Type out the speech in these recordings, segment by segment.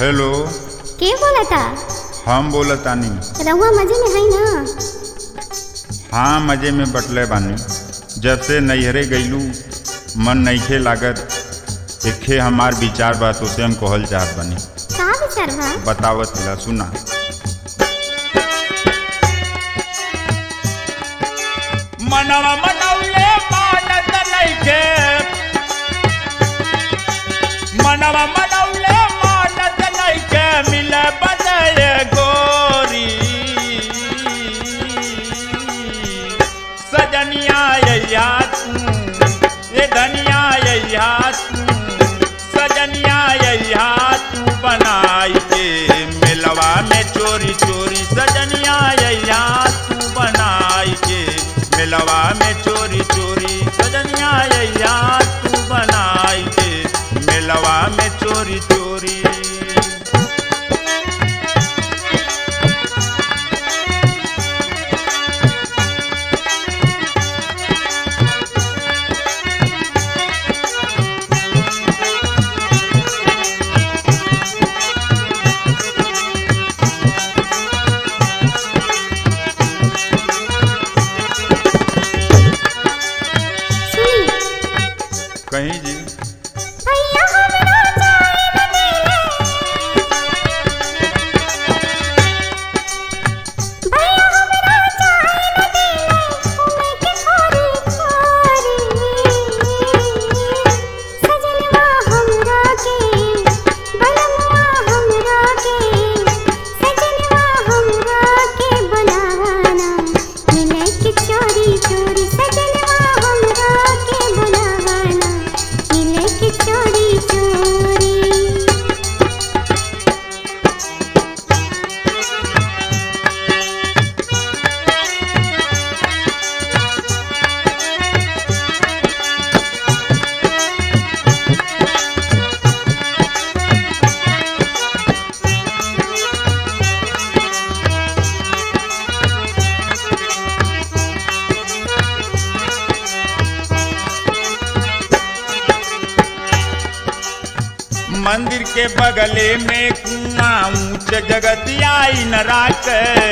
Hello, के बोलता? हम बोलतानी। रउआ मजे में है ना? हाँ, मजे में बटले बानी। जब से नैहरे गईलू मन नइखे लागत। एखे हमार विचार बा तो से हम कहल चाहत बानी। का विचार बा? बतावत ला, सुना। मनवा मनौले मानत नइखे, मनवा मनौले मानत नइखे, मिले बदले गोरी। सजनिया यैया तू, ये धनिया यैया तू, सजनिया यैया तू बनाई के मिलवा में चोरी चोरी। सजनिया यैया तू बनाई के मिलवा में चोरी चोरी। सजनिया यैया तू बनाई के मिलवा में चोरी चोरी। कहीं जी भैया हमरा जाए न देले, भैया हमरा जाए न देले, उमे के खोरी खोरी। सजनवा हमरा के, बनमुआ हमरा के, सजनवा हमरा के बनाना, मिले के चोरी चोरी। सजनवा हमरा के बनाना, मिले के चोरी चोरी। मंदिर के बगले में कुआं ऊंच जगतिया न राख।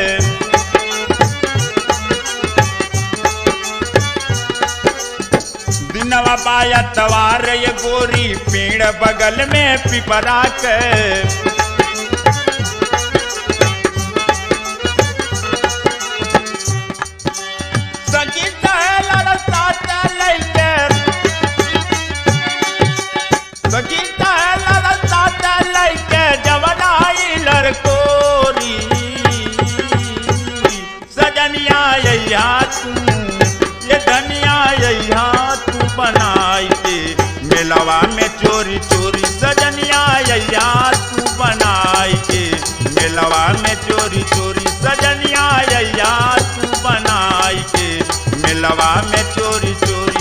दिनवा बाया तवार ये गोरी पेड़ बगल में पिपरा के। सखी सहेला साथ लइके, सखी सहेला साथ लइके जवनाई लड़कोरी। सजनिया यैया तू, ये धनिया यैया तू बनाई के मिलवा में चोरी चोरी। सजनिया यैया तू बनाई के मिलवा में चोरी चोरी। सजनिया यैया तू बनाई के मिलवा में चोरी चोरी।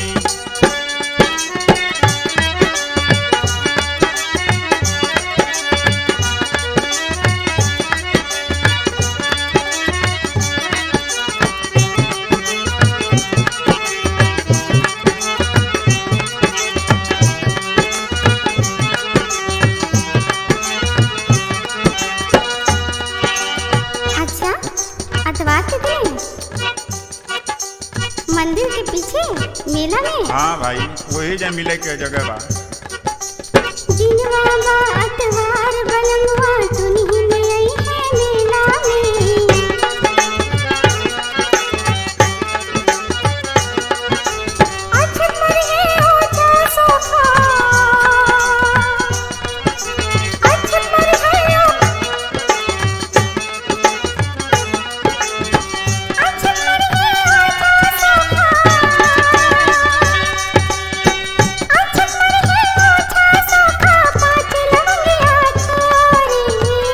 अच्छा, अतवार के दिन मंदिर के पीछे मेला में? हाँ भाई, वही जा मिले के जगह बा। जिनवा बा अतवार बनमुआ तुनी में आई है मेला में। अच्छा पर है ओछा सोखा, अच्छा पर है अच्छा पर है ओछा सोखा, अच्छा पर है ओछा सोखा। पाँच लवंगिया छोरी,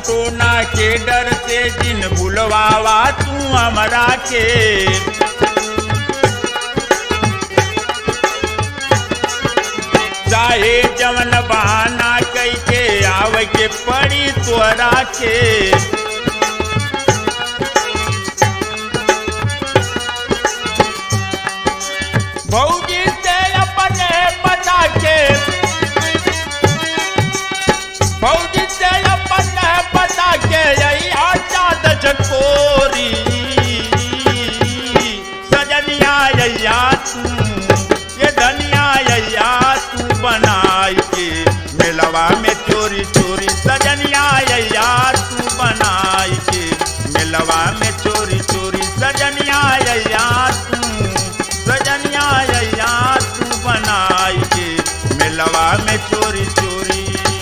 टोना के डर से जिन बुलवावा तू हमरा के चाहे जवन बहाना कई के आवे के पड़ी तोरा के भौजी से अपने बता के भौजी से अपने बता के यही चाँद चकोरी सजनिया यैया तू ये धनिया यैया तू बनाई के मेलवा में चोरी चोरी सजनिया यैया तू बनाई के मेलवा में चोरी चोरी सजनिया यैया सजनिया यैया तू बनाई के मेलवा में चोरी चोरी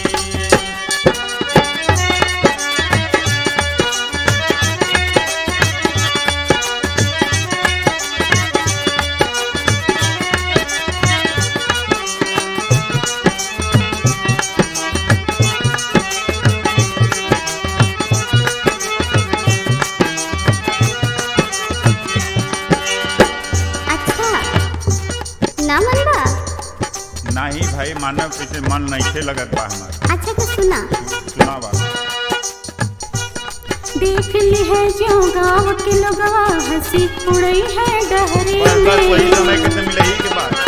ना मन बा नहीं भाई मानव कैसे मन नहीं थे लगत बा हमारा। अच्छा तो सुना सुना बा देख ली है जो गाँव के लोगवा हंसी उड़ई है डहरी बस वही समय कैसे मिले ही के बाद